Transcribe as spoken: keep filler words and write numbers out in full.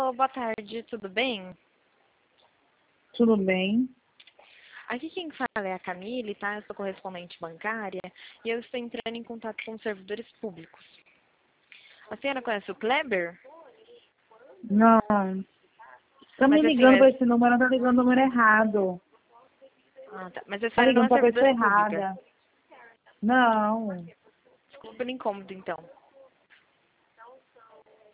Alô, boa tarde, tudo bem? Tudo bem? Aqui quem fala é a Camille, tá? Eu sou correspondente bancária e eu estou entrando em contato com os servidores públicos. A senhora conhece o Kleber? Não. Tá me Mas a ligando senhora... para esse número, tá ligando o número errado. Ah, tá. Mas a Tá senhora não ligando é para a pessoa servidora pública. errada. Não. Desculpa pelo incômodo, então.